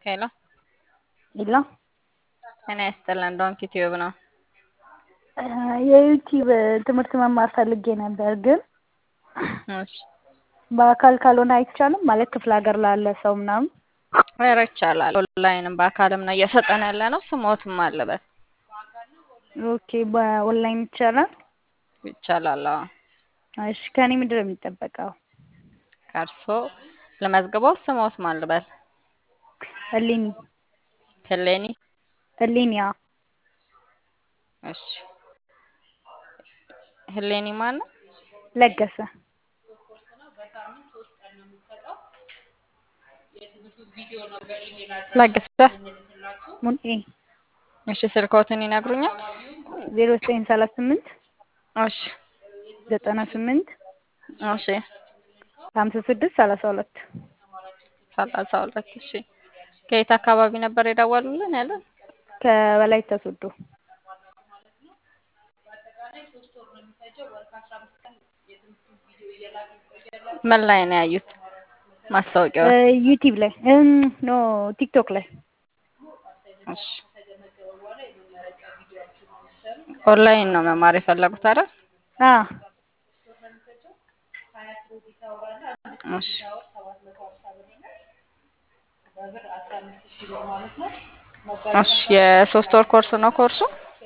ሄሎ የለ እኔ ያስጠላን ዶንኪ ቲዩብ ነው። የዩቲዩብ ትምህርት መማር ፈልጌ ነበር፣ ግን እሺ በአካል ካልሆነ አይቻልም ማለት ክፍለ ሀገር ላለ ሰው ምናምን። ኧረ ይቻላል። ኦንላይንም በአካልም ነው እየሰጠን ያለ ነው። ስሞትም አለበት ኦኬ፣ በኦንላይን ይቻላል። ይቻላል። አዎ እሺ፣ ከኔ ምንድን ነው የሚጠበቀው? ከእርሶ ለመዝግበው ስሞትም አለበት። እሌኒ ሄሌኒ እሌኒያ እሺ ሄሌኒ ማን ነው? ለገሰ ለገሰ ሙንኤ እሺ ስልክዎትን ይነግሩኛል? 0938 እሺ 98 እሺ 56 32 32 እሺ ከየት አካባቢ ነበር የደወሉልን ያለን? ከወላይታ ሶዶ። ምን ላይ ነው ያዩት ማስታወቂያው? ዩቲዩብ ላይ ኖ ቲክቶክ ላይ። እሺ ኦንላይን ነው መማር የፈለጉት አይደል? አዎ እሺ እሺ የሶስት ወር ኮርስ ነው ኮርሱ።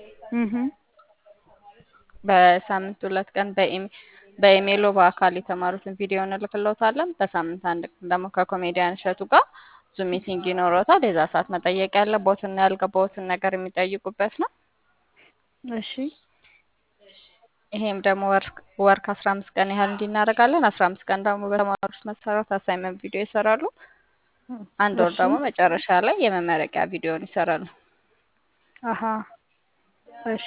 በሳምንት 2 ቀን በኢሜይሎ በአካል የተማሩትን ቪዲዮ እንልክልዎታለን። በሳምንት አንድ ቀን ደግሞ ከኮሜዲያን እሸቱ ጋር ዙም ሚቲንግ ይኖረዎታል። የዛ ሰዓት መጠየቅ ያለብዎትና ያልገባዎትን ነገር የሚጠይቁበት ነው። እሺ ይሄም ደግሞ ወር ከ15 ቀን ያህል እንዲናደርጋለን። 15 ቀን ደግሞ በተማሩት መሰረት አሳይመንት ቪዲዮ ይሰራሉ። አንድ ወር እሺ ደግሞ መጨረሻ ላይ የመመረቂያ ቪዲዮን ይሰራሉ። አሀ እሺ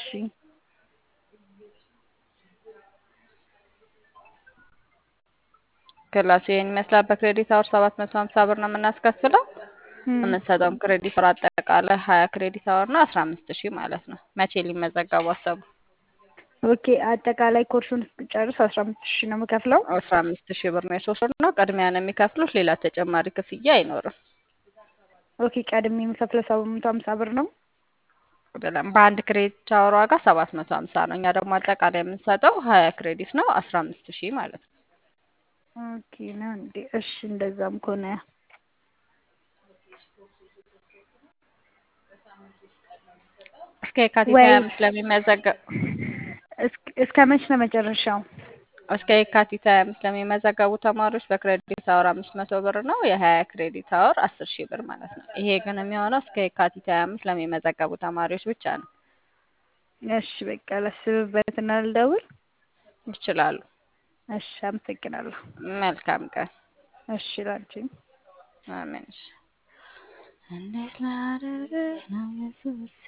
ክላሱ ይሄን ይመስላል። በክሬዲት አወር 750 ብር ነው የምናስከፍለው። የምንሰጠውም ክሬዲት አወር አጠቃላይ 20 ክሬዲት አወር ነው፣ 15000 ማለት ነው። መቼ ሊመዘገቡ አሰቡ? ኦኬ፣ አጠቃላይ ኮርሱን እስክጨርስ 15000 ነው የምከፍለው። 15000 ብር ነው። የሶስት ወር ነው። ቅድሚያ ነው የሚከፍሉት። ሌላ ተጨማሪ ክፍያ አይኖርም። ኦኬ፣ ቀድሜ የምከፍለው 750 ብር ነው። አይደለም፣ በአንድ ክሬዲት አወር ዋጋ 750 ነው። እኛ ደግሞ አጠቃላይ የምንሰጠው 20 ክሬዲት ነው፣ 15000 ማለት ነው። ኦኬ ነው እንዴ? እሺ፣ እንደዛም ከሆነ እስከ የካቲት ወይ 25 ለሚመዘገብ እስከ መች ነው መጨረሻው? እስከ የካቲት 25 ለሚመዘገቡ ተማሪዎች በክሬዲት አወር 500 ብር ነው። የ20 ክሬዲት አወር 10000 ብር ማለት ነው። ይሄ ግን የሚሆነው እስከ የካቲት 25 ለሚመዘገቡ ተማሪዎች ብቻ ነው። እሺ በቃ ላስብበትና ልደውል። ይችላሉ። እሺ፣ አመሰግናለሁ። መልካም ቀን። እሺ ላንቺም። አሜን። እንዴት ላድርግህ ነው ኢየሱስ